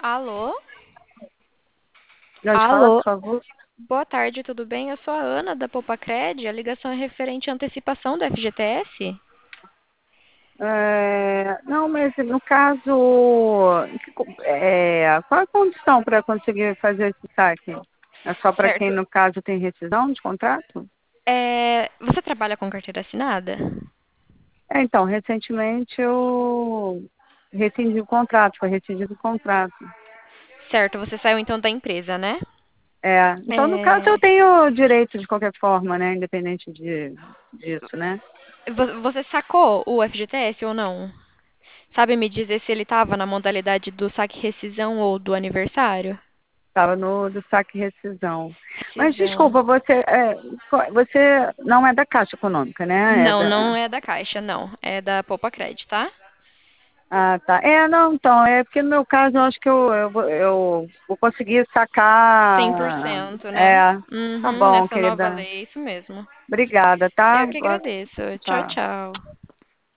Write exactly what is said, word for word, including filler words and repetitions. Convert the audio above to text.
Alô? Pode falar, por Alô? favor? Boa tarde, tudo bem? Eu sou a Ana da Popacred. A ligação é referente à antecipação do F G T S? É, não, mas no caso, é, qual a condição para conseguir fazer esse saque? É só para quem, Certo. no caso, tem rescisão de contrato? É, você trabalha com carteira assinada? É, então, recentemente eu rescindi o contrato, foi rescindido o contrato. Certo, você saiu então da empresa, né? É, então, no caso, eu É, tenho direito de qualquer forma, né? Independente de, disso, né? vo- Você sacou o F G T S ou não? Sabe me dizer se ele estava na modalidade do saque rescisão ou do aniversário? Estava no do saque rescisão. Mas Rescisão. desculpa, você, é, você não é da Caixa Econômica, né? É Não, não da, é da Caixa, não. É da Popacred, tá? Ah, tá. É, não, então, é porque no meu caso eu acho que eu, eu, vou- eu vou conseguir sacar. cem por cento, né? É, tá Uhum, bom, nessa nova querida. lei, isso mesmo. Obrigada, Eu tá? que Boa- agradeço. Tchau, Tá. tchau.